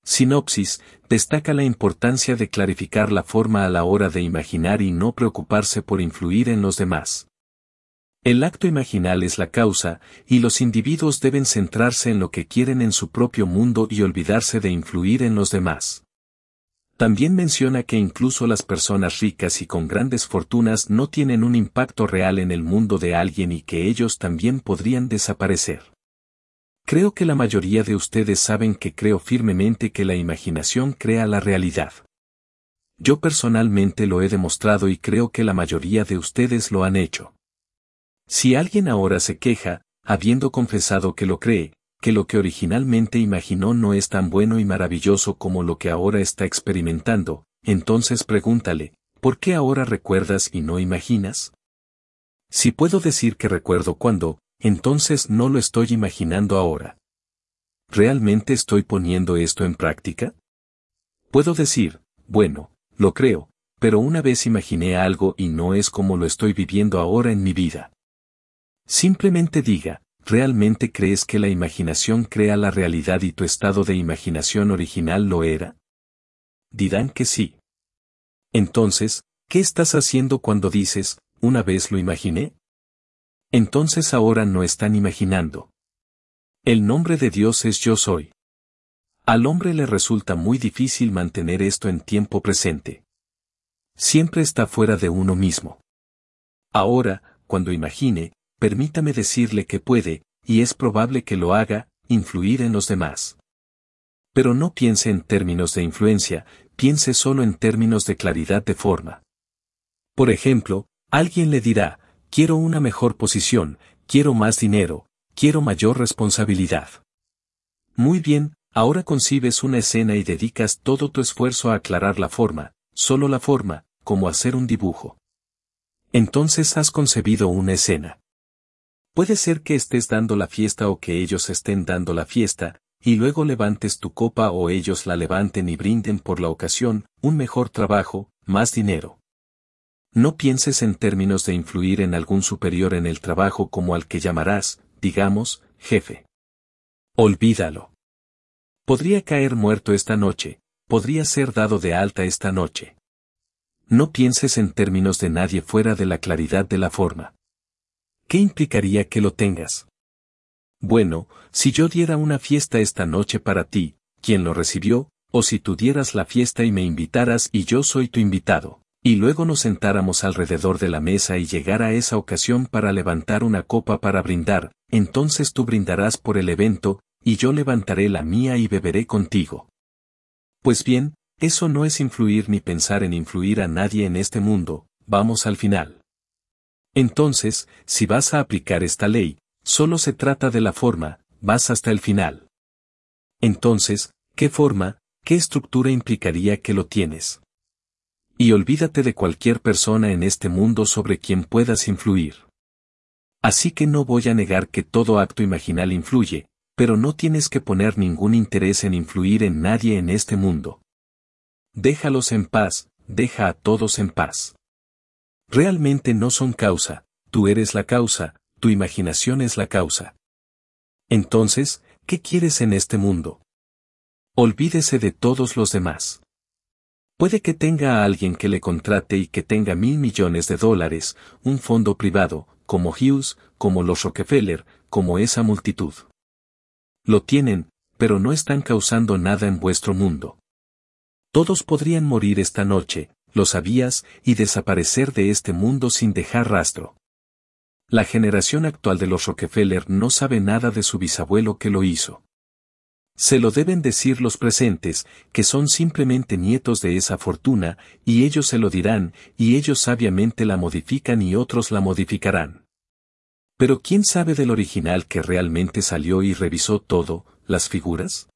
Sinopsis: destaca la importancia de clarificar la forma a la hora de imaginar y no preocuparse por influir en los demás. El acto imaginal es la causa, y los individuos deben centrarse en lo que quieren en su propio mundo y olvidarse de influir en los demás. También menciona que incluso las personas ricas y con grandes fortunas no tienen un impacto real en el mundo de alguien y que ellos también podrían desaparecer. Creo que la mayoría de ustedes saben que creo firmemente que la imaginación crea la realidad. Yo personalmente lo he demostrado y creo que la mayoría de ustedes lo han hecho. Si alguien ahora se queja, habiendo confesado que lo cree, que lo que originalmente imaginó no es tan bueno y maravilloso como lo que ahora está experimentando, entonces pregúntale, ¿por qué ahora recuerdas y no imaginas? Si puedo decir que recuerdo cuando, entonces no lo estoy imaginando ahora. ¿Realmente estoy poniendo esto en práctica? Puedo decir, bueno, lo creo, pero una vez imaginé algo y no es como lo estoy viviendo ahora en mi vida. Simplemente diga, ¿realmente crees que la imaginación crea la realidad y tu estado de imaginación original lo era? Dirán que sí. Entonces, ¿qué estás haciendo cuando dices, una vez lo imaginé? Entonces ahora no están imaginando. El nombre de Dios es Yo Soy. Al hombre le resulta muy difícil mantener esto en tiempo presente. Siempre está fuera de uno mismo. Ahora, cuando imagine, permítame decirle que puede, y es probable que lo haga, influir en los demás. Pero no piense en términos de influencia, piense solo en términos de claridad de forma. Por ejemplo, alguien le dirá, quiero una mejor posición, quiero más dinero, quiero mayor responsabilidad. Muy bien, ahora concibes una escena y dedicas todo tu esfuerzo a aclarar la forma, solo la forma, como hacer un dibujo. Entonces has concebido una escena. Puede ser que estés dando la fiesta o que ellos estén dando la fiesta, y luego levantes tu copa o ellos la levanten y brinden por la ocasión, un mejor trabajo, más dinero. No pienses en términos de influir en algún superior en el trabajo como al que llamarás, digamos, jefe. Olvídalo. Podría caer muerto esta noche, podría ser dado de alta esta noche. No pienses en términos de nadie fuera de la claridad de la forma. ¿Qué implicaría que lo tengas? Bueno, si yo diera una fiesta esta noche para ti, ¿quién lo recibió? O si tú dieras la fiesta y me invitaras y yo soy tu invitado, y luego nos sentáramos alrededor de la mesa y llegara esa ocasión para levantar una copa para brindar, entonces tú brindarás por el evento, y yo levantaré la mía y beberé contigo. Pues bien, eso no es influir ni pensar en influir a nadie en este mundo, vamos al final. Entonces, si vas a aplicar esta ley, solo se trata de la forma, vas hasta el final. Entonces, ¿qué forma, qué estructura implicaría que lo tienes? Y olvídate de cualquier persona en este mundo sobre quien puedas influir. Así que no voy a negar que todo acto imaginal influye, pero no tienes que poner ningún interés en influir en nadie en este mundo. Déjalos en paz, deja a todos en paz. Realmente no son causa, tú eres la causa, tu imaginación es la causa. Entonces, ¿qué quieres en este mundo? Olvídese de todos los demás. Puede que tenga a alguien que le contrate y que tenga $1.000 millones, un fondo privado, como Hughes, como los Rockefeller, como esa multitud. Lo tienen, pero no están causando nada en vuestro mundo. Todos podrían morir esta noche, lo sabías, y desaparecer de este mundo sin dejar rastro. La generación actual de los Rockefeller no sabe nada de su bisabuelo que lo hizo. Se lo deben decir los presentes, que son simplemente nietos de esa fortuna, y ellos se lo dirán, y ellos sabiamente la modifican y otros la modificarán. Pero ¿quién sabe del original que realmente salió y revisó todo, las figuras?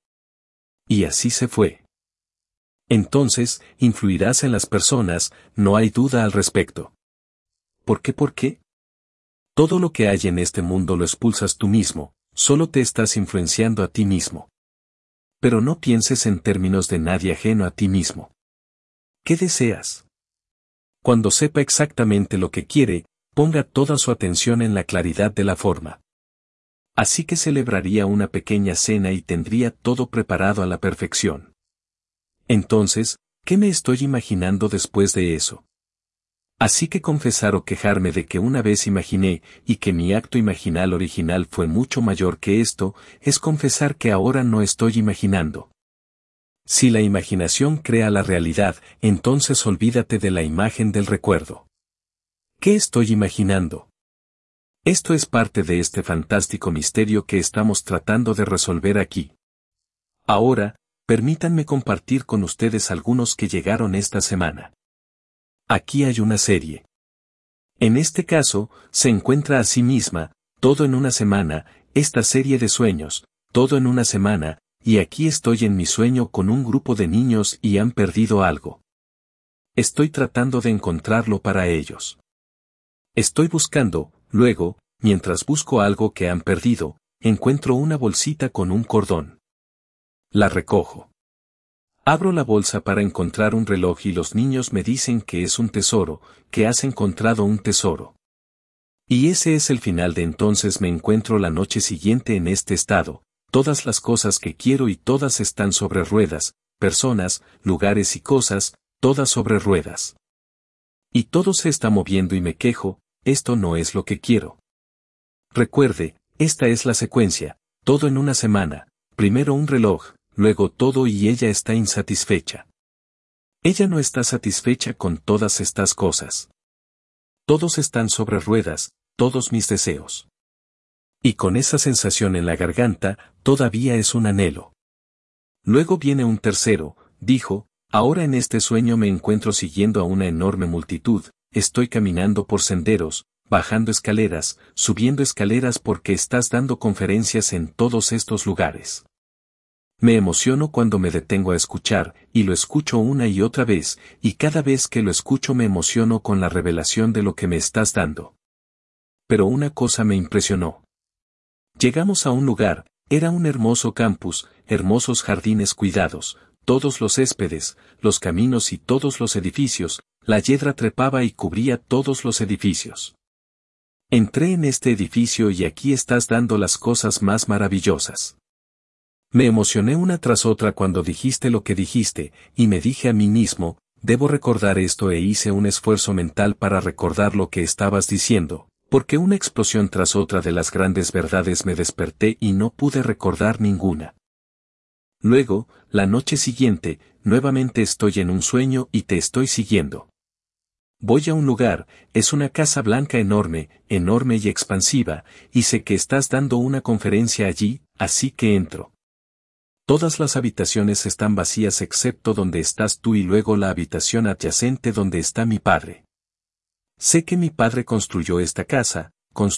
Y así se fue. Entonces, influirás en las personas, no hay duda al respecto. ¿Por qué? ¿Por qué? Todo lo que hay en este mundo lo expulsas tú mismo, solo te estás influenciando a ti mismo. Pero no pienses en términos de nadie ajeno a ti mismo. ¿Qué deseas? Cuando sepa exactamente lo que quiere, ponga toda su atención en la claridad de la forma. Así que celebraría una pequeña cena y tendría todo preparado a la perfección. Entonces, ¿qué me estoy imaginando después de eso? Así que confesar o quejarme de que una vez imaginé y que mi acto imaginal original fue mucho mayor que esto, es confesar que ahora no estoy imaginando. Si la imaginación crea la realidad, entonces olvídate de la imagen del recuerdo. ¿Qué estoy imaginando? Esto es parte de este fantástico misterio que estamos tratando de resolver aquí. Ahora, permítanme compartir con ustedes algunos que llegaron esta semana. Aquí hay una serie. En este caso, se encuentra a sí misma, todo en una semana, esta serie de sueños, todo en una semana, y aquí estoy en mi sueño con un grupo de niños y han perdido algo. Estoy tratando de encontrarlo para ellos. Estoy buscando, luego, mientras busco algo que han perdido, encuentro una bolsita con un cordón. La recojo. Abro la bolsa para encontrar un reloj y los niños me dicen que es un tesoro, que has encontrado un tesoro. Y ese es el final de entonces me encuentro la noche siguiente en este estado, todas las cosas que quiero y todas están sobre ruedas, personas, lugares y cosas, todas sobre ruedas. Y todo se está moviendo y me quejo, esto no es lo que quiero. Recuerde, esta es la secuencia, todo en una semana, primero un reloj, luego todo y ella está insatisfecha. Ella no está satisfecha con todas estas cosas. Todos están sobre ruedas, todos mis deseos. Y con esa sensación en la garganta, todavía es un anhelo. Luego viene un tercero, dijo, ahora en este sueño me encuentro siguiendo a una enorme multitud, estoy caminando por senderos, bajando escaleras, subiendo escaleras porque estás dando conferencias en todos estos lugares. Me emociono cuando me detengo a escuchar, y lo escucho una y otra vez, y cada vez que lo escucho me emociono con la revelación de lo que me estás dando. Pero una cosa me impresionó. Llegamos a un lugar, era un hermoso campus, hermosos jardines cuidados, todos los céspedes, los caminos y todos los edificios, la hiedra trepaba y cubría todos los edificios. Entré en este edificio y aquí estás dando las cosas más maravillosas. Me emocioné una tras otra cuando dijiste lo que dijiste, y me dije a mí mismo, debo recordar esto e hice un esfuerzo mental para recordar lo que estabas diciendo, porque una explosión tras otra de las grandes verdades me desperté y no pude recordar ninguna. Luego, la noche siguiente, nuevamente estoy en un sueño y te estoy siguiendo. Voy a un lugar, es una casa blanca enorme, enorme y expansiva, y sé que estás dando una conferencia allí, así que entro. Todas las habitaciones están vacías excepto donde estás tú y luego la habitación adyacente donde está mi padre. Sé que mi padre construyó esta casa.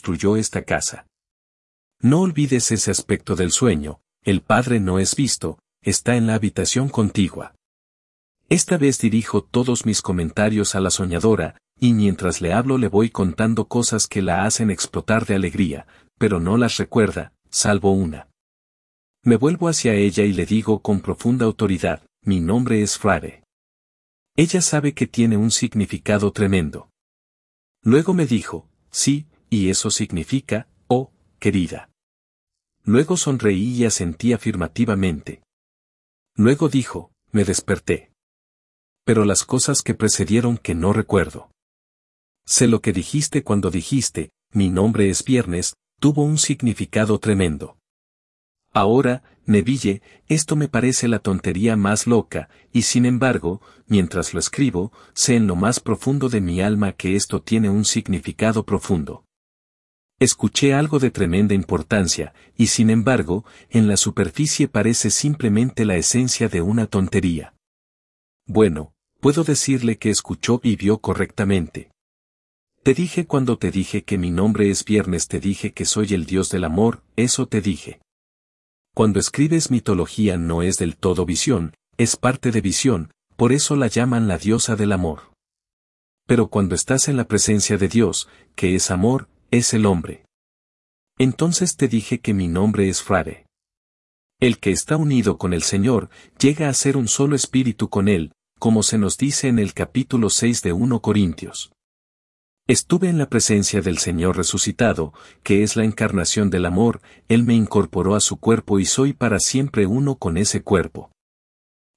No olvides ese aspecto del sueño, el padre no es visto, está en la habitación contigua. Esta vez dirijo todos mis comentarios a la soñadora, y mientras le hablo le voy contando cosas que la hacen explotar de alegría, pero no las recuerda, salvo una. Me vuelvo hacia ella y le digo con profunda autoridad, mi nombre es Frare. Ella sabe que tiene un significado tremendo. Luego me dijo, sí, y eso significa, oh, querida. Luego sonreí y asentí afirmativamente. Luego dijo, me desperté. Pero las cosas que precedieron que no recuerdo. Sé lo que dijiste cuando dijiste, mi nombre es Viernes, tuvo un significado tremendo. Ahora, Neville, esto me parece la tontería más loca, y sin embargo, mientras lo escribo, sé en lo más profundo de mi alma que esto tiene un significado profundo. Escuché algo de tremenda importancia, y sin embargo, en la superficie parece simplemente la esencia de una tontería. Bueno, puedo decirle que escuchó y vio correctamente. Te dije cuando te dije que mi nombre es Viernes, te dije que soy el Dios del amor, eso te dije. Cuando escribes mitología no es del todo visión, es parte de visión, por eso la llaman la diosa del amor. Pero cuando estás en la presencia de Dios, que es amor, es el hombre. Entonces te dije que mi nombre es Frare. El que está unido con el Señor, llega a ser un solo espíritu con Él, como se nos dice en el capítulo 6 de 1 Corintios. Estuve en la presencia del Señor resucitado, que es la encarnación del amor, Él me incorporó a su cuerpo y soy para siempre uno con ese cuerpo.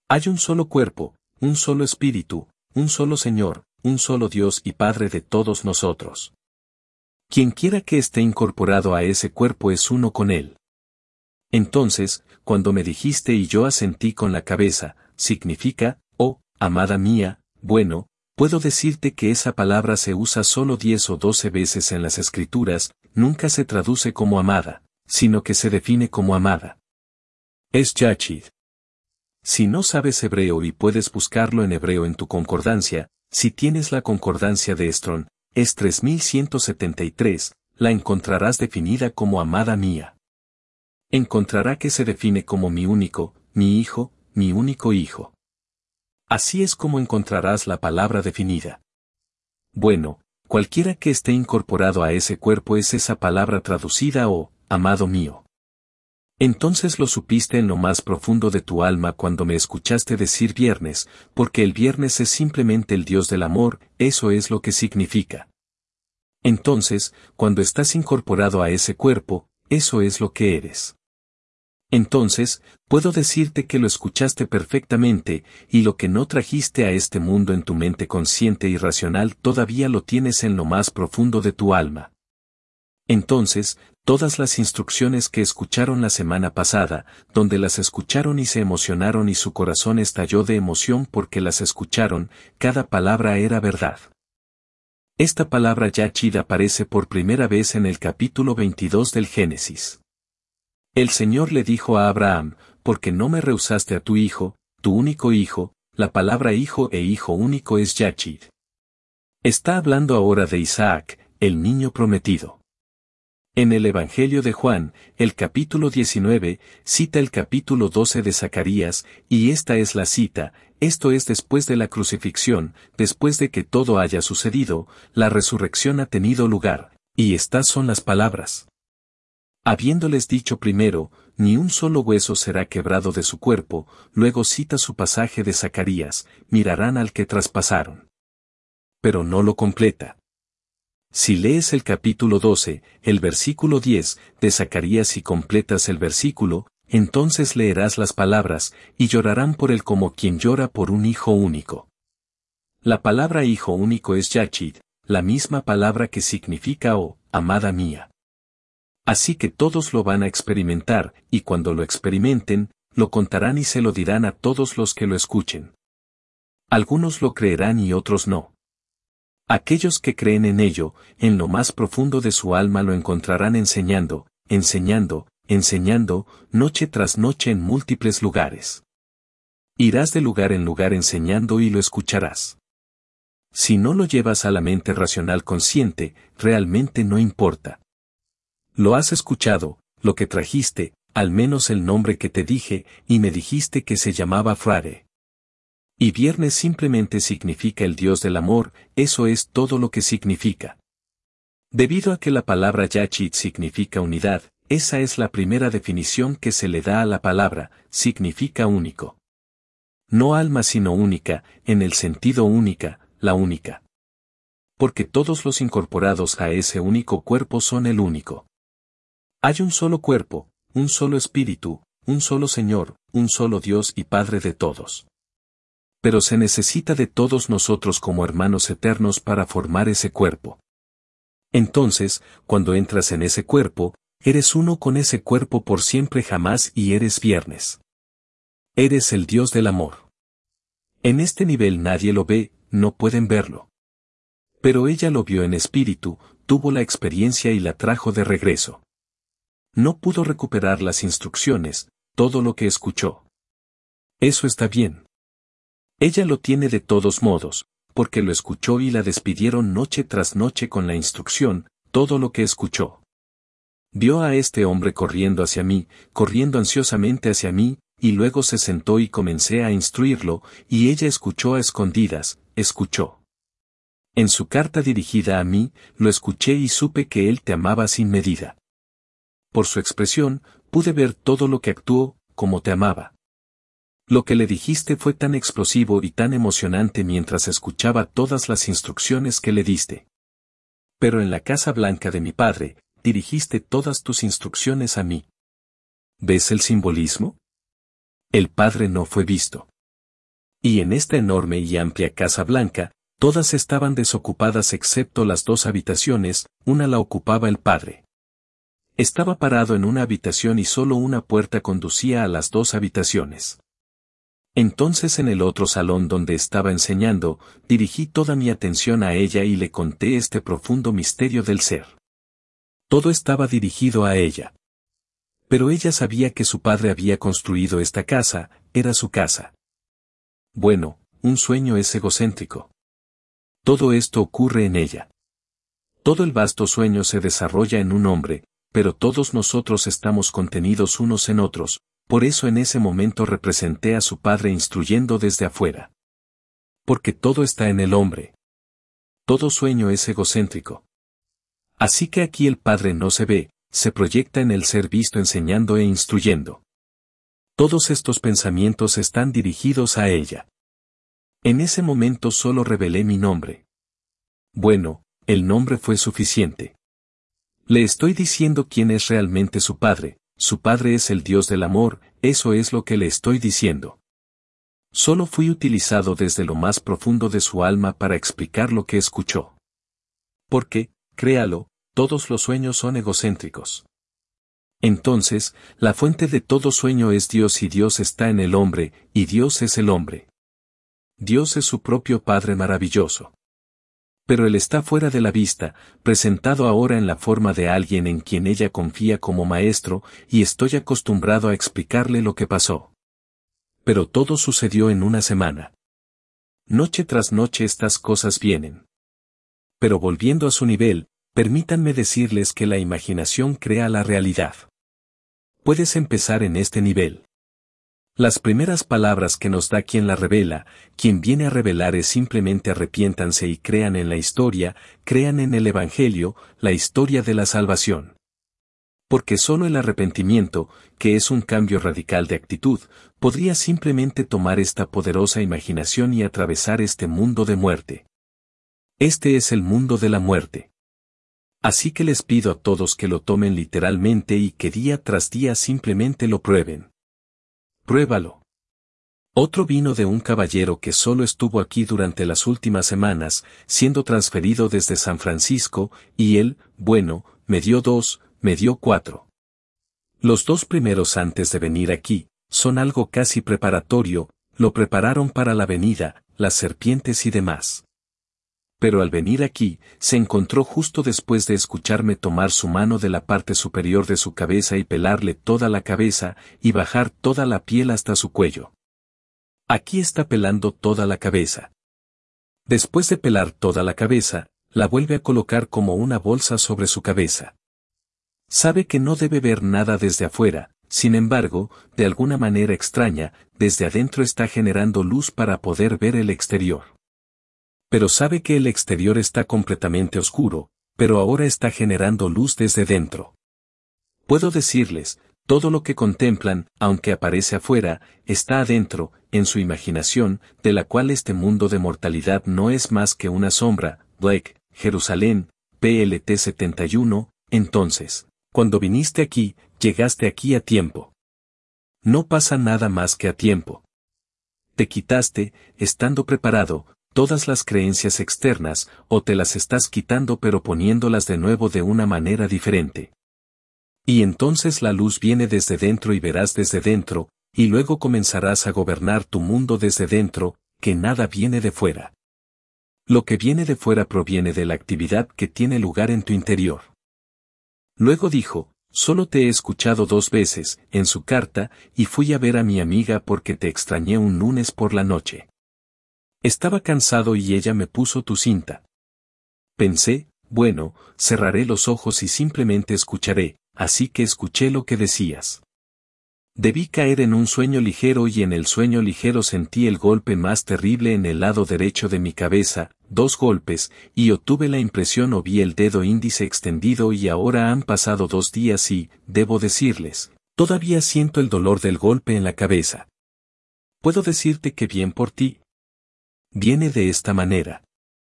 Hay un solo cuerpo, un solo espíritu, un solo Señor, un solo Dios y Padre de todos nosotros. Quienquiera que esté incorporado a ese cuerpo es uno con él. Entonces, cuando me dijiste y yo asentí con la cabeza, significa, oh, amada mía, bueno, puedo decirte que esa palabra se usa solo 10 o 12 veces en las Escrituras, nunca se traduce como amada, sino que se define como amada. Es Yachid. Si no sabes hebreo y puedes buscarlo en hebreo en tu concordancia, si tienes la concordancia de Strong, es 3173, la encontrarás definida como amada mía. Encontrará que se define como mi único, mi hijo, mi único hijo. Así es como encontrarás la palabra definida. Bueno, cualquiera que esté incorporado a ese cuerpo es esa palabra traducida o, amado mío. Entonces lo supiste en lo más profundo de tu alma cuando me escuchaste decir viernes, porque el viernes es simplemente el Dios del amor, eso es lo que significa. Entonces, cuando estás incorporado a ese cuerpo, eso es lo que eres. Entonces, puedo decirte que lo escuchaste perfectamente, y lo que no trajiste a este mundo en tu mente consciente y racional todavía lo tienes en lo más profundo de tu alma. Entonces, todas las instrucciones que escucharon la semana pasada, donde las escucharon y se emocionaron y su corazón estalló de emoción porque las escucharon, cada palabra era verdad. Esta palabra Yachid aparece por primera vez en el capítulo 22 del Génesis. El Señor le dijo a Abraham, porque no me rehusaste a tu hijo, tu único hijo, la palabra hijo e hijo único es Yachid. Está hablando ahora de Isaac, el niño prometido. En el Evangelio de Juan, el capítulo 19, cita el capítulo 12 de Zacarías, y esta es la cita, esto es después de la crucifixión, después de que todo haya sucedido, la resurrección ha tenido lugar, y estas son las palabras. Habiéndoles dicho primero, ni un solo hueso será quebrado de su cuerpo, luego cita su pasaje de Zacarías, mirarán al que traspasaron. Pero no lo completa. Si lees el capítulo 12, el versículo 10, de Zacarías y completas el versículo, entonces leerás las palabras, y llorarán por él como quien llora por un hijo único. La palabra hijo único es Yachid, la misma palabra que significa oh, amada mía. Así que todos lo van a experimentar, y cuando lo experimenten, lo contarán y se lo dirán a todos los que lo escuchen. Algunos lo creerán y otros no. Aquellos que creen en ello, en lo más profundo de su alma lo encontrarán enseñando, enseñando, enseñando, noche tras noche en múltiples lugares. Irás de lugar en lugar enseñando y lo escucharás. Si no lo llevas a la mente racional consciente, realmente no importa. Lo has escuchado, lo que trajiste, al menos el nombre que te dije, y me dijiste que se llamaba Frare. Y viernes simplemente significa el Dios del amor, eso es todo lo que significa. Debido a que la palabra Yachid significa unidad, esa es la primera definición que se le da a la palabra, significa único. No alma sino única, en el sentido única, la única. Porque todos los incorporados a ese único cuerpo son el único. Hay un solo cuerpo, un solo espíritu, un solo Señor, un solo Dios y Padre de todos. Pero se necesita de todos nosotros como hermanos eternos para formar ese cuerpo. Entonces, cuando entras en ese cuerpo, eres uno con ese cuerpo por siempre jamás y eres viernes. Eres el Dios del amor. En este nivel nadie lo ve, no pueden verlo. Pero ella lo vio en espíritu, tuvo la experiencia y la trajo de regreso. No pudo recuperar las instrucciones, todo lo que escuchó. Eso está bien. Ella lo tiene de todos modos, porque lo escuchó y la despidieron noche tras noche con la instrucción, todo lo que escuchó. Vio a este hombre corriendo hacia mí, corriendo ansiosamente hacia mí, y luego se sentó y comencé a instruirlo, y ella escuchó a escondidas, escuchó. En su carta dirigida a mí, lo escuché y supe que él te amaba sin medida. Por su expresión, pude ver todo lo que actuó, como te amaba. Lo que le dijiste fue tan explosivo y tan emocionante mientras escuchaba todas las instrucciones que le diste. Pero en la Casa Blanca de mi padre, dirigiste todas tus instrucciones a mí. ¿Ves el simbolismo? El Padre no fue visto. Y en esta enorme y amplia casa blanca, todas estaban desocupadas excepto las 2 habitaciones, una la ocupaba el padre. Estaba parado en una habitación y solo una puerta conducía a las 2 habitaciones. Entonces en el otro salón donde estaba enseñando, dirigí toda mi atención a ella y le conté este profundo misterio del ser. Todo estaba dirigido a ella. Pero ella sabía que su padre había construido esta casa, era su casa. Bueno, un sueño es egocéntrico. Todo esto ocurre en ella. Todo el vasto sueño se desarrolla en un hombre, pero todos nosotros estamos contenidos unos en otros, por eso en ese momento representé a su padre instruyendo desde afuera. Porque todo está en el hombre. Todo sueño es egocéntrico. Así que aquí el padre no se ve, se proyecta en el ser visto enseñando e instruyendo. Todos estos pensamientos están dirigidos a ella. En ese momento solo revelé mi nombre. Bueno, el nombre fue suficiente. Le estoy diciendo quién es realmente su padre es el Dios del amor, eso es lo que le estoy diciendo. Solo fui utilizado desde lo más profundo de su alma para explicar lo que escuchó. Porque, créalo, todos los sueños son egocéntricos. Entonces, la fuente de todo sueño es Dios y Dios está en el hombre, y Dios es el hombre. Dios es su propio Padre maravilloso. Pero Él está fuera de la vista, presentado ahora en la forma de alguien en quien ella confía como maestro, y estoy acostumbrado a explicarle lo que pasó. Pero todo sucedió en una semana. Noche tras noche estas cosas vienen. Pero volviendo a su nivel, permítanme decirles que la imaginación crea la realidad. Puedes empezar en este nivel. Las primeras palabras que nos da quien la revela, quien viene a revelar es simplemente arrepiéntanse y crean en la historia, crean en el Evangelio, la historia de la salvación. Porque solo el arrepentimiento, que es un cambio radical de actitud, podría simplemente tomar esta poderosa imaginación y atravesar este mundo de muerte. Este es el mundo de la muerte. Así que les pido a todos que lo tomen literalmente y que día tras día simplemente lo prueben. Pruébalo. Otro vino de un caballero que solo estuvo aquí durante las últimas semanas, siendo transferido desde San Francisco, y él, bueno, me dio 2, me dio 4. Los 2 primeros antes de venir aquí, son algo casi preparatorio, lo prepararon para la venida, las serpientes y demás. Pero al venir aquí, se encontró justo después de escucharme tomar su mano de la parte superior de su cabeza y pelarle toda la cabeza, y bajar toda la piel hasta su cuello. Aquí está pelando toda la cabeza. Después de pelar toda la cabeza, la vuelve a colocar como una bolsa sobre su cabeza. Sabe que no debe ver nada desde afuera, sin embargo, de alguna manera extraña, desde adentro está generando luz para poder ver el exterior. Pero sabe que el exterior está completamente oscuro, pero ahora está generando luz desde dentro. Puedo decirles, todo lo que contemplan, aunque aparece afuera, está adentro, en su imaginación, de la cual este mundo de mortalidad no es más que una sombra. Blake, Jerusalén, PLT 71, entonces, cuando viniste aquí, llegaste aquí a tiempo. No pasa nada más que a tiempo. Te quitaste, estando preparado, todas las creencias externas, o te las estás quitando pero poniéndolas de nuevo de una manera diferente. Y entonces la luz viene desde dentro y verás desde dentro, y luego comenzarás a gobernar tu mundo desde dentro, que nada viene de fuera. Lo que viene de fuera proviene de la actividad que tiene lugar en tu interior. Luego dijo, solo te he escuchado 2 veces, en su carta, y fui a ver a mi amiga porque te extrañé un lunes por la noche. Estaba cansado y ella me puso tu cinta. Pensé, bueno, cerraré los ojos y simplemente escucharé, así que escuché lo que decías. Debí caer en un sueño ligero y en el sueño ligero sentí el golpe más terrible en el lado derecho de mi cabeza, 2 golpes, y obtuve la impresión o vi el dedo índice extendido y ahora han pasado 2 días y, debo decirles, todavía siento el dolor del golpe en la cabeza. Puedo decirte que bien por ti. Viene de esta manera.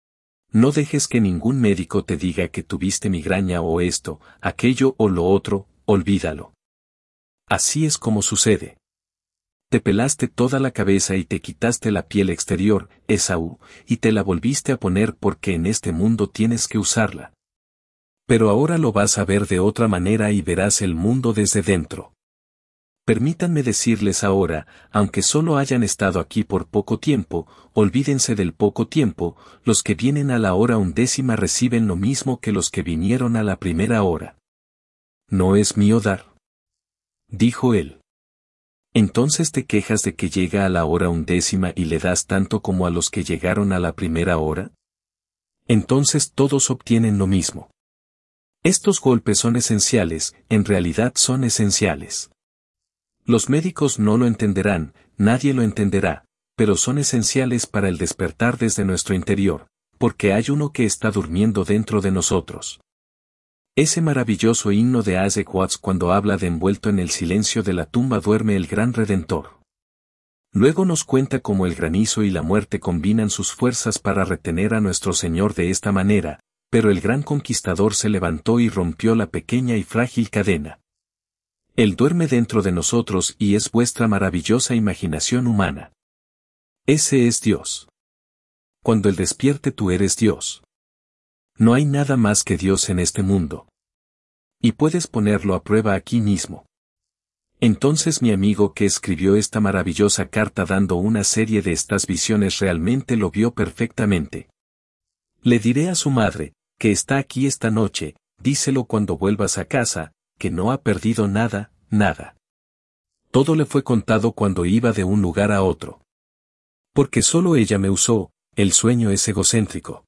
No dejes que ningún médico te diga que tuviste migraña o esto, aquello o lo otro, olvídalo. Así es como sucede. Te pelaste toda la cabeza y te quitaste la piel exterior, Esaú, y te la volviste a poner porque en este mundo tienes que usarla. Pero ahora lo vas a ver de otra manera y verás el mundo desde dentro. Permítanme decirles ahora, aunque solo hayan estado aquí por poco tiempo, olvídense del poco tiempo, los que vienen a la hora 11 reciben lo mismo que los que vinieron a la primera hora. ¿No es mío dar?, dijo él. ¿Entonces te quejas de que llega a la hora 11 y le das tanto como a los que llegaron a la primera hora? Entonces todos obtienen lo mismo. Estos golpes son esenciales, en realidad son esenciales. Los médicos no lo entenderán, nadie lo entenderá, pero son esenciales para el despertar desde nuestro interior, porque hay uno que está durmiendo dentro de nosotros. Ese maravilloso himno de Isaac Watts cuando habla de envuelto en el silencio de la tumba duerme el gran Redentor. Luego nos cuenta cómo el granizo y la muerte combinan sus fuerzas para retener a nuestro Señor de esta manera, pero el gran conquistador se levantó y rompió la pequeña y frágil cadena. Él duerme dentro de nosotros y es vuestra maravillosa imaginación humana. Ese es Dios. Cuando Él despierte tú eres Dios. No hay nada más que Dios en este mundo. Y puedes ponerlo a prueba aquí mismo. Entonces mi amigo que escribió esta maravillosa carta dando una serie de estas visiones realmente lo vio perfectamente. Le diré a su madre, que está aquí esta noche, díselo cuando vuelvas a casa, que no ha perdido nada, nada. Todo le fue contado cuando iba de un lugar a otro. Porque solo ella me usó, el sueño es egocéntrico.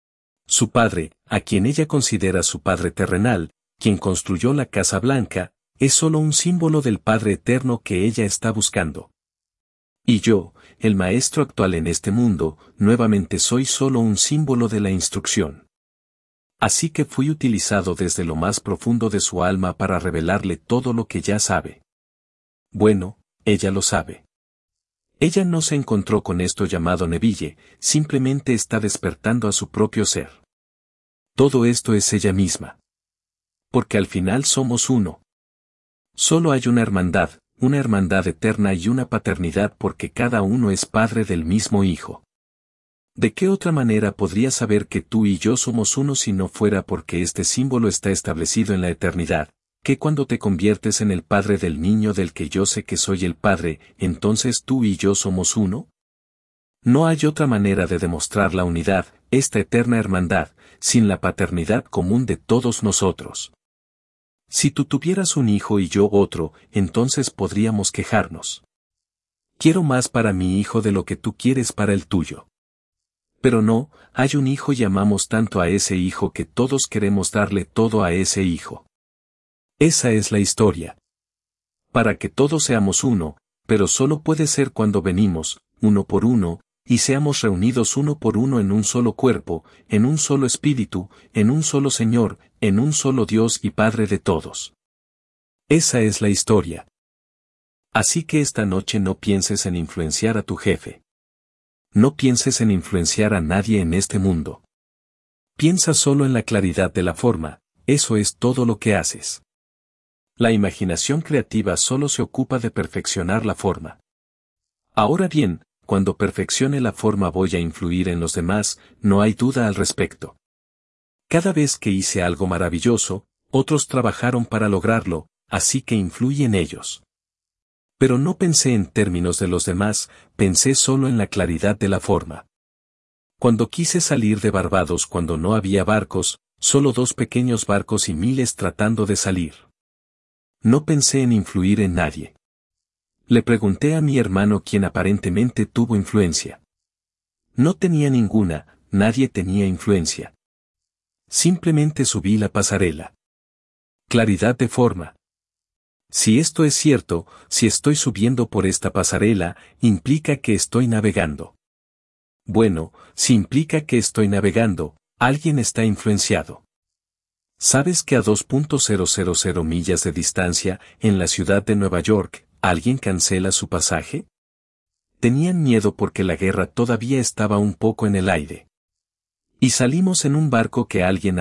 Su padre, a quien ella considera su padre terrenal, quien construyó la Casa Blanca, es solo un símbolo del Padre Eterno que ella está buscando. Y yo, el maestro actual en este mundo, nuevamente soy solo un símbolo de la instrucción. Así que fui utilizado desde lo más profundo de su alma para revelarle todo lo que ya sabe. Bueno, ella lo sabe. Ella no se encontró con esto llamado Neville, simplemente está despertando a su propio ser. Todo esto es ella misma. Porque al final somos uno. Solo hay una hermandad eterna y una paternidad porque cada uno es padre del mismo hijo. ¿De qué otra manera podría saber que tú y yo somos uno si no fuera porque este símbolo está establecido en la eternidad? Que cuando te conviertes en el padre del niño del que yo sé que soy el padre, entonces tú y yo somos uno? No hay otra manera de demostrar la unidad, esta eterna hermandad, sin la paternidad común de todos nosotros. Si tú tuvieras un hijo y yo otro, entonces podríamos quejarnos. Quiero más para mi hijo de lo que tú quieres para el tuyo. Pero no, hay un hijo y amamos tanto a ese hijo que todos queremos darle todo a ese hijo. Esa es la historia. Para que todos seamos uno, pero solo puede ser cuando venimos, uno por uno, y seamos reunidos uno por uno en un solo cuerpo, en un solo espíritu, en un solo Señor, en un solo Dios y Padre de todos. Esa es la historia. Así que esta noche no pienses en influenciar a tu jefe. No pienses en influenciar a nadie en este mundo. Piensa solo en la claridad de la forma, eso es todo lo que haces. La imaginación creativa solo se ocupa de perfeccionar la forma. Ahora bien, cuando perfeccione la forma voy a influir en los demás, no hay duda al respecto. Cada vez que hice algo maravilloso, otros trabajaron para lograrlo, así que influí en ellos. Pero no pensé en términos de los demás, pensé solo en la claridad de la forma. Cuando quise salir de Barbados cuando no había barcos, solo 2 pequeños barcos y miles tratando de salir. No pensé en influir en nadie. Le pregunté a mi hermano quien aparentemente tuvo influencia. No tenía ninguna, nadie tenía influencia. Simplemente subí la pasarela. Claridad de forma. Si esto es cierto, si estoy subiendo por esta pasarela, implica que estoy navegando. Bueno, si implica que estoy navegando, alguien está influenciado. ¿Sabes que a 2.000 millas de distancia, en la ciudad de Nueva York, alguien cancela su pasaje? Tenían miedo porque la guerra todavía estaba un poco en el aire. Y salimos en un barco que alguien a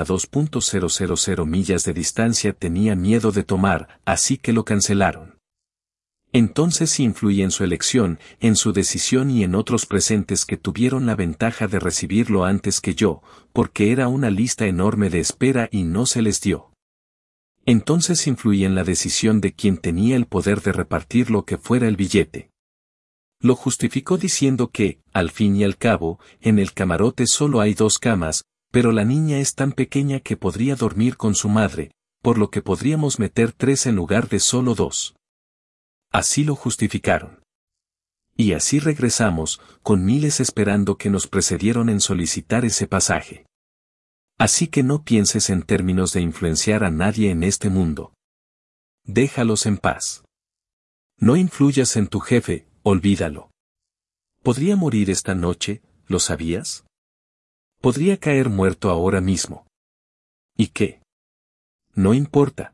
2.000 millas de distancia tenía miedo de tomar, así que lo cancelaron. Entonces influí en su elección, en su decisión y en otros presentes que tuvieron la ventaja de recibirlo antes que yo, porque era una lista enorme de espera y no se les dio. Entonces influí en la decisión de quien tenía el poder de repartir lo que fuera el billete. Lo justificó diciendo que, al fin y al cabo, en el camarote solo hay 2 camas, pero la niña es tan pequeña que podría dormir con su madre, por lo que podríamos meter 3 en lugar de solo 2. Así lo justificaron. Y así regresamos, con miles esperando que nos precedieron en solicitar ese pasaje. Así que no pienses en términos de influenciar a nadie en este mundo. Déjalos en paz. No influyas en tu jefe, olvídalo. Podría morir esta noche, ¿lo sabías? Podría caer muerto ahora mismo. ¿Y qué? No importa.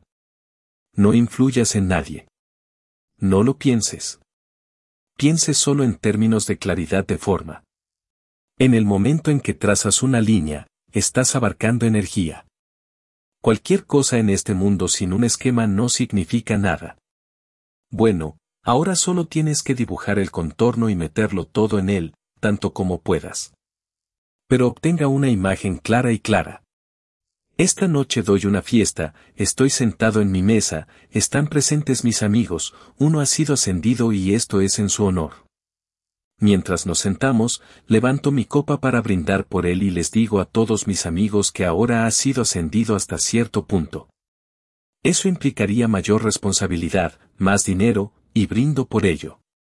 No influyas en nadie. No lo pienses. Piense solo en términos de claridad de forma. En el momento en que trazas una línea, estás abarcando energía. Cualquier cosa en este mundo sin un esquema no significa nada. Bueno, ahora solo tienes que dibujar el contorno y meterlo todo en él, tanto como puedas. Pero obtenga una imagen clara y clara. Esta noche doy una fiesta, estoy sentado en mi mesa, están presentes mis amigos, uno ha sido ascendido y esto es en su honor. Mientras nos sentamos, levanto mi copa para brindar por él y les digo a todos mis amigos que ahora ha sido ascendido hasta cierto punto. Eso implicaría mayor responsabilidad, más dinero, y brindo por ello.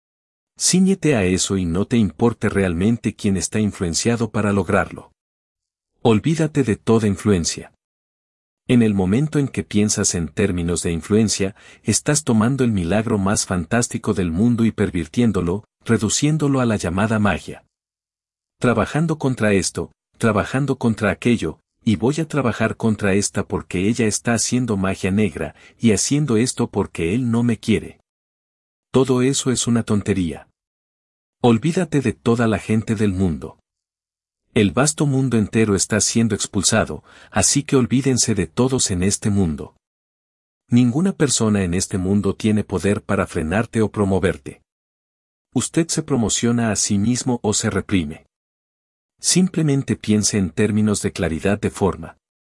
Cíñete a eso y no te importe realmente quién está influenciado para lograrlo. Olvídate de toda influencia. En el momento en que piensas en términos de influencia, estás tomando el milagro más fantástico del mundo y pervirtiéndolo, reduciéndolo a la llamada magia. Trabajando contra esto, trabajando contra aquello, y voy a trabajar contra esta porque ella está haciendo magia negra, y haciendo esto porque él no me quiere. Todo eso es una tontería. Olvídate de toda la gente del mundo. El vasto mundo entero está siendo expulsado, así que olvídense de todos en este mundo. Ninguna persona en este mundo tiene poder para frenarte o promoverte. Usted se promociona a sí mismo o se reprime. Simplemente piense en términos de claridad de forma.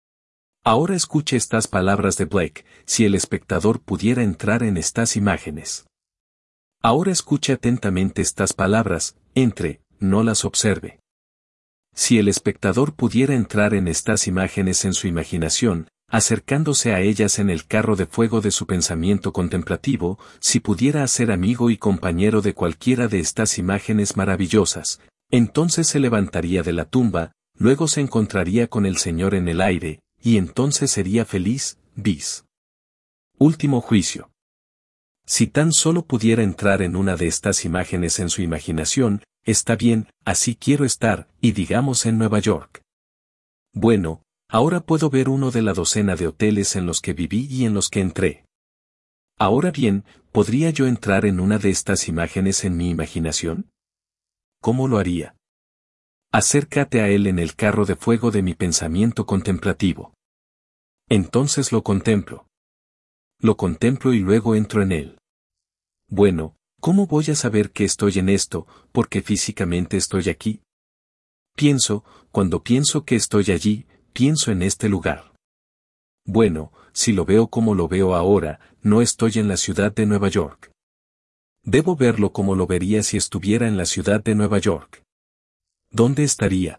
Ahora escuche estas palabras de Blake, si el espectador pudiera entrar en estas imágenes. Ahora escuche atentamente estas palabras, no las observe. Si el espectador pudiera entrar en estas imágenes en su imaginación, acercándose a ellas en el carro de fuego de su pensamiento contemplativo, si pudiera hacer amigo y compañero de cualquiera de estas imágenes maravillosas, entonces se levantaría de la tumba, luego se encontraría con el Señor en el aire, y entonces sería feliz, bis. Último juicio. Si tan solo pudiera entrar en una de estas imágenes en su imaginación, está bien, así quiero estar, y digamos en Nueva York. Bueno, ahora puedo ver uno de la docena de hoteles en los que viví y en los que entré. Ahora bien, ¿podría yo entrar en una de estas imágenes en mi imaginación? ¿Cómo lo haría? Acércate a él en el carro de fuego de mi pensamiento contemplativo. Entonces lo contemplo. Lo contemplo y luego entro en él. Bueno, ¿cómo voy a saber que estoy en esto, porque físicamente estoy aquí? Cuando pienso que estoy allí, pienso en este lugar. Bueno, si lo veo como lo veo ahora, no estoy en la ciudad de Nueva York. Debo verlo como lo vería si estuviera en la ciudad de Nueva York. ¿Dónde estaría?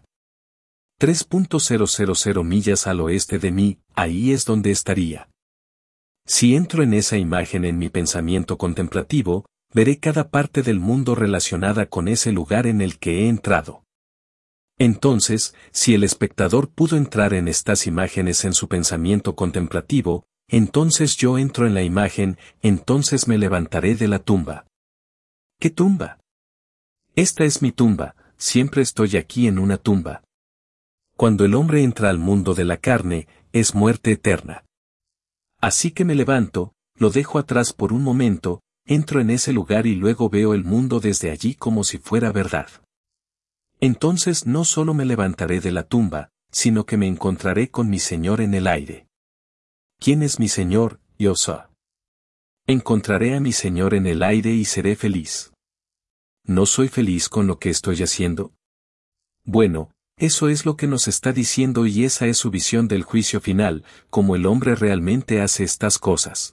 3.000 millas al oeste de mí, ahí es donde estaría. Si entro en esa imagen en mi pensamiento contemplativo, veré cada parte del mundo relacionada con ese lugar en el que he entrado. Entonces, si el espectador pudo entrar en estas imágenes en su pensamiento contemplativo, entonces yo entro en la imagen, entonces me levantaré de la tumba. ¿Qué tumba? Esta es mi tumba, siempre estoy aquí en una tumba. Cuando el hombre entra al mundo de la carne, es muerte eterna. Así que me levanto, lo dejo atrás por un momento, entro en ese lugar y luego veo el mundo desde allí como si fuera verdad. Entonces no solo me levantaré de la tumba, sino que me encontraré con mi Señor en el aire. ¿Quién es mi Señor, Yo soy? Encontraré a mi Señor en el aire y seré feliz. ¿No soy feliz con lo que estoy haciendo? Bueno, eso es lo que nos está diciendo y esa es su visión del juicio final, como el hombre realmente hace estas cosas.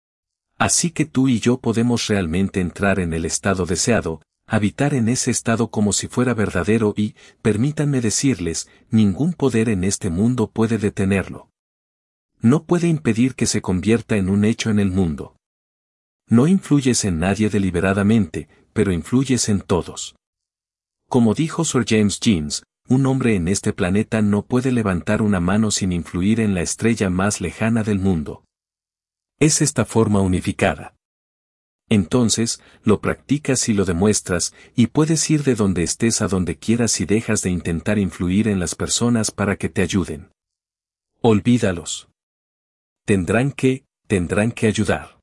Así que tú y yo podemos realmente entrar en el estado deseado, habitar en ese estado como si fuera verdadero y, permítanme decirles, ningún poder en este mundo puede detenerlo. No puede impedir que se convierta en un hecho en el mundo. No influyes en nadie deliberadamente, pero influyes en todos. Como dijo Sir James Jeans, un hombre en este planeta no puede levantar una mano sin influir en la estrella más lejana del mundo. Es esta forma unificada. Entonces, lo practicas y lo demuestras, y puedes ir de donde estés a donde quieras y dejas de intentar influir en las personas para que te ayuden. Olvídalos. Tendrán que ayudar.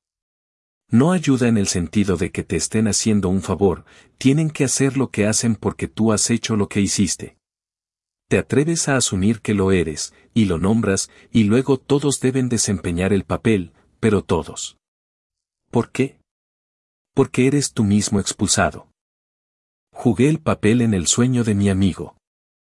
No ayuda en el sentido de que te estén haciendo un favor, tienen que hacer lo que hacen porque tú has hecho lo que hiciste. Te atreves a asumir que lo eres, y lo nombras, y luego todos deben desempeñar el papel, pero todos. ¿Por qué? Porque eres tú mismo expulsado. Jugué el papel en el sueño de mi amigo.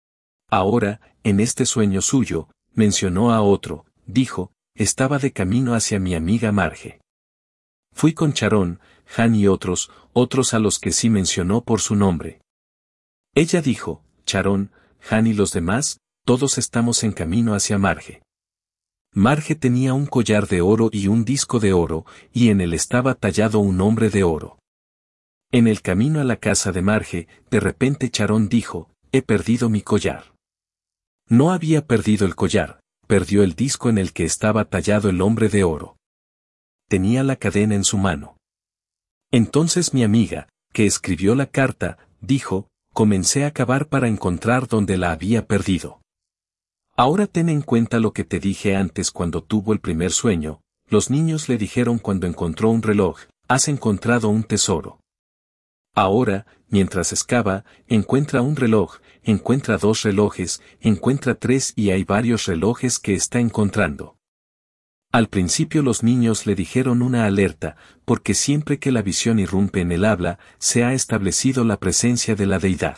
Ahora, en este sueño suyo, mencionó a otro, dijo, estaba de camino hacia mi amiga Marge. Fui con Sharon, Han y otros a los que sí mencionó por su nombre. Ella dijo, Sharon, Han y los demás, todos estamos en camino hacia Marge. Marge tenía un collar de oro y un disco de oro, y en él estaba tallado un hombre de oro. En el camino a la casa de Marge, de repente Sharon dijo, he perdido mi collar. No había perdido el collar, perdió el disco en el que estaba tallado el hombre de oro. Tenía la cadena en su mano. Entonces mi amiga, que escribió la carta, dijo, comencé a cavar para encontrar donde la había perdido. Ahora ten en cuenta lo que te dije antes cuando tuvo el primer sueño, los niños le dijeron cuando encontró un reloj, has encontrado un tesoro. Ahora, mientras excava, encuentra un reloj, encuentra 2 relojes, encuentra 3 y hay varios relojes que está encontrando. Al principio los niños le dijeron una alerta, porque siempre que la visión irrumpe en el habla, se ha establecido la presencia de la deidad.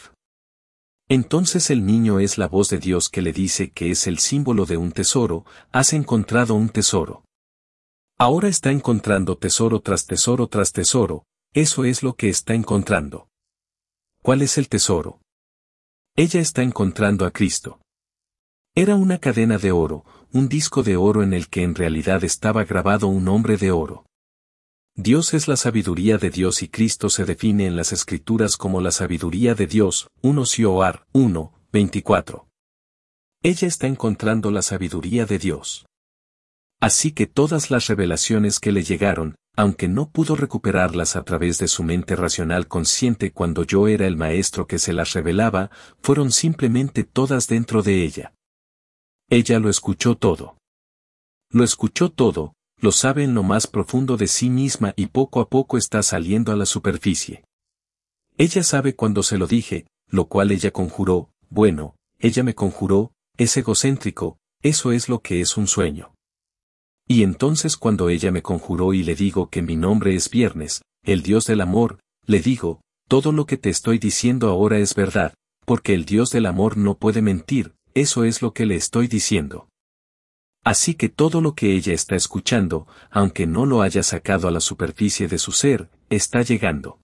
Entonces el niño es la voz de Dios que le dice que es el símbolo de un tesoro, has encontrado un tesoro. Ahora está encontrando tesoro tras tesoro tras tesoro, eso es lo que está encontrando. ¿Cuál es el tesoro? Ella está encontrando a Cristo. Era una cadena de oro, un disco de oro en el que en realidad estaba grabado un hombre de oro. Dios es la sabiduría de Dios y Cristo se define en las Escrituras como la sabiduría de Dios, 1 Sioar 1, 24. Ella está encontrando la sabiduría de Dios. Así que todas las revelaciones que le llegaron, aunque no pudo recuperarlas a través de su mente racional consciente cuando yo era el maestro que se las revelaba, fueron simplemente todas dentro de ella. Ella lo escuchó todo. Lo escuchó todo, lo sabe en lo más profundo de sí misma y poco a poco está saliendo a la superficie. Ella sabe cuando se lo dije, lo cual ella conjuró, bueno, ella me conjuró, es egocéntrico, eso es lo que es un sueño. Y entonces cuando ella me conjuró y le digo que mi nombre es Viernes, el Dios del amor, le digo, todo lo que te estoy diciendo ahora es verdad, porque el Dios del amor no puede mentir, eso es lo que le estoy diciendo. Así que todo lo que ella está escuchando, aunque no lo haya sacado a la superficie de su ser, está llegando.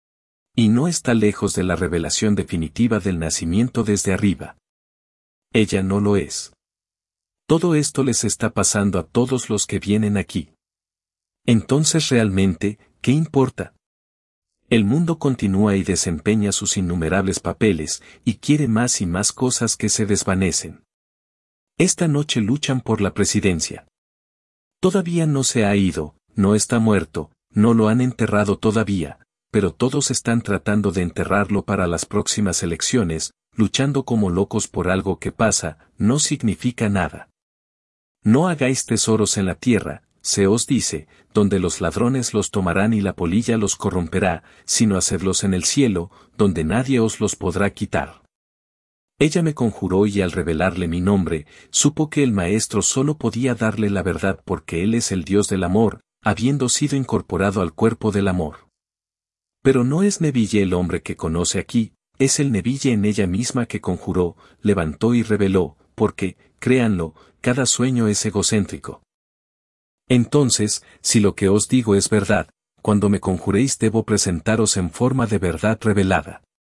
Y no está lejos de la revelación definitiva del nacimiento desde arriba. Ella no lo es. Todo esto les está pasando a todos los que vienen aquí. Entonces realmente, ¿qué importa? El mundo continúa y desempeña sus innumerables papeles, y quiere más y más cosas que se desvanecen. Esta noche luchan por la presidencia. Todavía no se ha ido, no está muerto, no lo han enterrado todavía, pero todos están tratando de enterrarlo para las próximas elecciones, luchando como locos por algo que pasa, no significa nada. No hagáis tesoros en la tierra, se os dice, donde los ladrones los tomarán y la polilla los corromperá, sino hacedlos en el cielo, donde nadie os los podrá quitar. Ella me conjuró y al revelarle mi nombre, supo que el maestro solo podía darle la verdad porque él es el Dios del amor, habiendo sido incorporado al cuerpo del amor. Pero no es Neville el hombre que conoce aquí, es el Neville en ella misma que conjuró, levantó y reveló, porque, créanlo, cada sueño es egocéntrico. Entonces, si lo que os digo es verdad, cuando me conjuréis debo presentaros en forma de verdad revelada.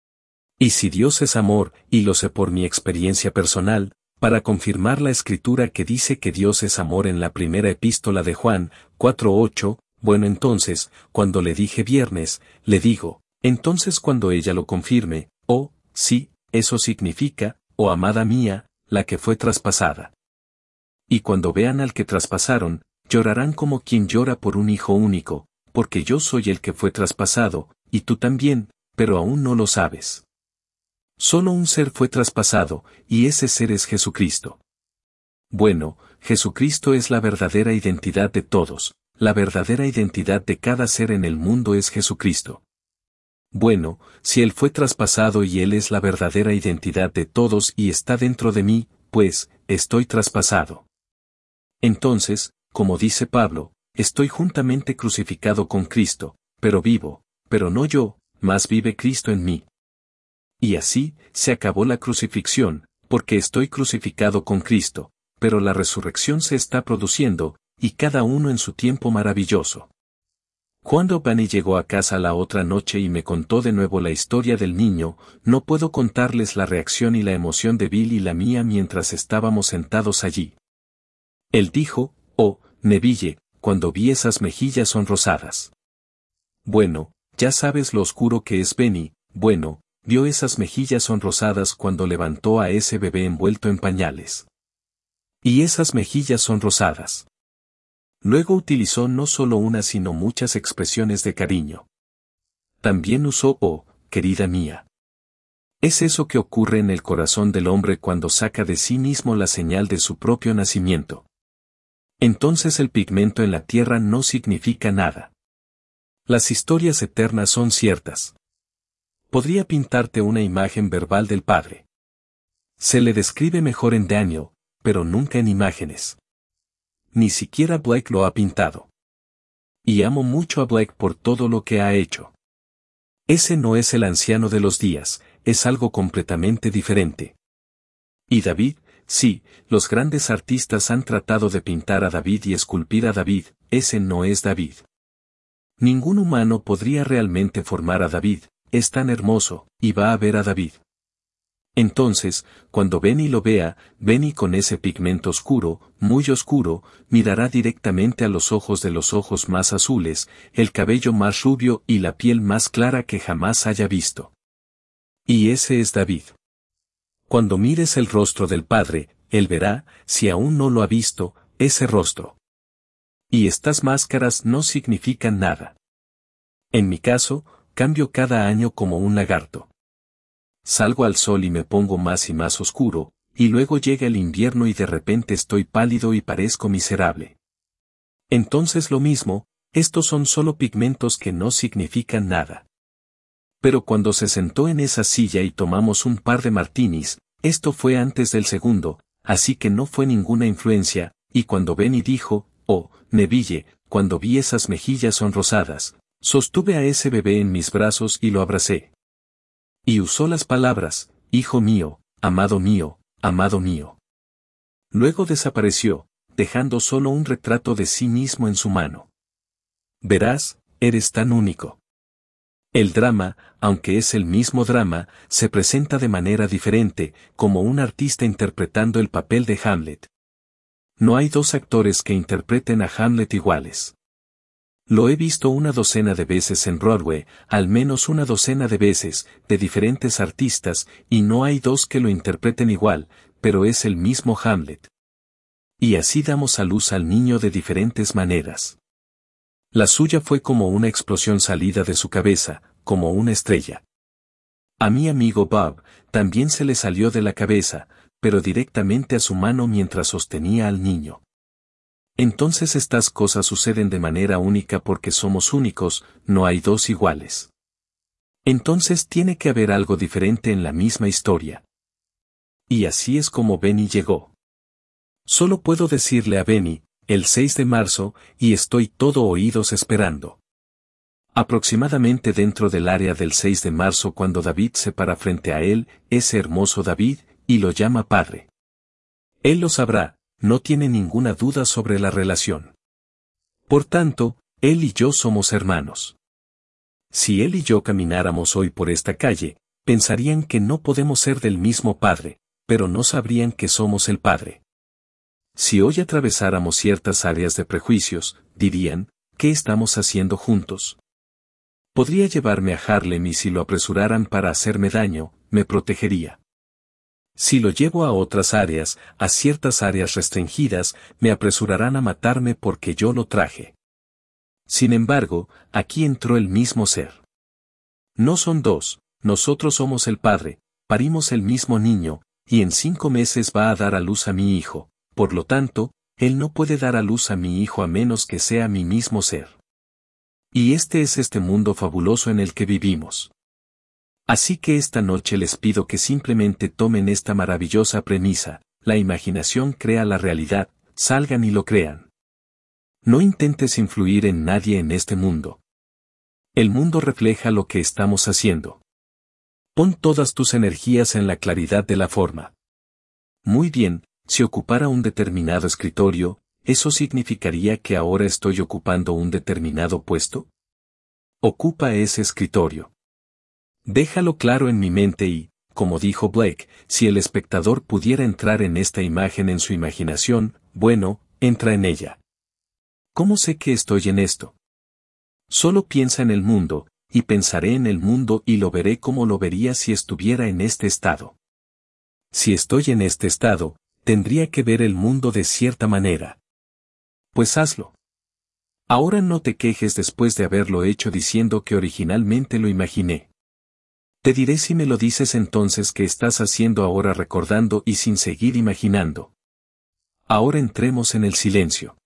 Y si Dios es amor, y lo sé por mi experiencia personal, para confirmar la escritura que dice que Dios es amor en la primera epístola de Juan, 4:8, bueno entonces, cuando le dije viernes, le digo, entonces cuando ella lo confirme, oh, sí, eso significa, oh amada mía, la que fue traspasada. Y cuando vean al que traspasaron, llorarán como quien llora por un hijo único, porque yo soy el que fue traspasado, y tú también, pero aún no lo sabes. Solo un ser fue traspasado, y ese ser es Jesucristo. Bueno, Jesucristo es la verdadera identidad de todos, la verdadera identidad de cada ser en el mundo es Jesucristo. Bueno, si Él fue traspasado y Él es la verdadera identidad de todos y está dentro de mí, pues, estoy traspasado. Entonces, como dice Pablo, estoy juntamente crucificado con Cristo, pero vivo, pero no yo, mas vive Cristo en mí. Y así, se acabó la crucifixión, porque estoy crucificado con Cristo, pero la resurrección se está produciendo, y cada uno en su tiempo maravilloso. Cuando Bunny llegó a casa la otra noche y me contó de nuevo la historia del niño, no puedo contarles la reacción y la emoción de Bill y la mía mientras estábamos sentados allí. Él dijo, oh, Neville, cuando vi esas mejillas sonrosadas. Bueno, ya sabes lo oscuro que es Benny, bueno, vio esas mejillas sonrosadas cuando levantó a ese bebé envuelto en pañales. Y esas mejillas sonrosadas. Luego utilizó no solo una sino muchas expresiones de cariño. También usó, oh, querida mía. Es eso que ocurre en el corazón del hombre cuando saca de sí mismo la señal de su propio nacimiento. Entonces el pigmento en la tierra no significa nada. Las historias eternas son ciertas. Podría pintarte una imagen verbal del Padre. Se le describe mejor en Daniel, pero nunca en imágenes. Ni siquiera Blake lo ha pintado. Y amo mucho a Blake por todo lo que ha hecho. Ese no es el anciano de los días, es algo completamente diferente. Y David, sí, los grandes artistas han tratado de pintar a David y esculpir a David, ese no es David. Ningún humano podría realmente formar a David, es tan hermoso, y va a ver a David. Entonces, cuando Benny lo vea, Benny con ese pigmento oscuro, muy oscuro, mirará directamente a los ojos de los ojos más azules, el cabello más rubio y la piel más clara que jamás haya visto. Y ese es David. Cuando mires el rostro del Padre, él verá, si aún no lo ha visto, ese rostro. Y estas máscaras no significan nada. En mi caso, cambio cada año como un lagarto. Salgo al sol y me pongo más y más oscuro, y luego llega el invierno y de repente estoy pálido y parezco miserable. Entonces lo mismo, estos son solo pigmentos que no significan nada. Pero cuando se sentó en esa silla y tomamos un par de martinis, esto fue antes del segundo, así que no fue ninguna influencia, y cuando Benny dijo, oh, Neville, cuando vi esas mejillas sonrosadas, sostuve a ese bebé en mis brazos y lo abracé. Y usó las palabras, hijo mío, amado mío, amado mío. Luego desapareció, dejando solo un retrato de sí mismo en su mano. Verás, eres tan único. El drama, aunque es el mismo drama, se presenta de manera diferente, como un artista interpretando el papel de Hamlet. No hay dos actores que interpreten a Hamlet iguales. Lo he visto una docena de veces en Broadway, al menos una docena de veces, de diferentes artistas, y no hay dos que lo interpreten igual, pero es el mismo Hamlet. Y así damos a luz al niño de diferentes maneras. La suya fue como una explosión salida de su cabeza, como una estrella. A mi amigo Bob, también se le salió de la cabeza, pero directamente a su mano mientras sostenía al niño. Entonces estas cosas suceden de manera única porque somos únicos, no hay dos iguales. Entonces tiene que haber algo diferente en la misma historia. Y así es como Benny llegó. Solo puedo decirle a Benny, el 6 de marzo, y estoy todo oídos esperando. Aproximadamente dentro del área del 6 de marzo cuando David se para frente a él, ese hermoso David, y lo llama padre. Él lo sabrá, no tiene ninguna duda sobre la relación. Por tanto, él y yo somos hermanos. Si él y yo camináramos hoy por esta calle, pensarían que no podemos ser del mismo padre, pero no sabrían que somos el padre. Si hoy atravesáramos ciertas áreas de prejuicios, dirían, ¿qué estamos haciendo juntos? Podría llevarme a Harlem y si lo apresuraran para hacerme daño, me protegería. Si lo llevo a otras áreas, a ciertas áreas restringidas, me apresurarán a matarme porque yo lo traje. Sin embargo, aquí entró el mismo ser. No son dos, nosotros somos el padre, parimos el mismo niño, y en 5 meses va a dar a luz a mi hijo, por lo tanto, él no puede dar a luz a mi hijo a menos que sea mi mismo ser. Y este es este mundo fabuloso en el que vivimos. Así que esta noche les pido que simplemente tomen esta maravillosa premisa, la imaginación crea la realidad, salgan y lo crean. No intentes influir en nadie en este mundo. El mundo refleja lo que estamos haciendo. Pon todas tus energías en la claridad de la forma. Muy bien, si ocupara un determinado escritorio, ¿eso significaría que ahora estoy ocupando un determinado puesto? Ocupa ese escritorio. Déjalo claro en mi mente y, como dijo Blake, si el espectador pudiera entrar en esta imagen en su imaginación, bueno, entra en ella. ¿Cómo sé que estoy en esto? Solo piensa en el mundo, y pensaré en el mundo y lo veré como lo vería si estuviera en este estado. Si estoy en este estado, tendría que ver el mundo de cierta manera. Pues hazlo. Ahora no te quejes después de haberlo hecho diciendo que originalmente lo imaginé. Te diré si me lo dices entonces qué estás haciendo ahora recordando y sin seguir imaginando. Ahora entremos en el silencio.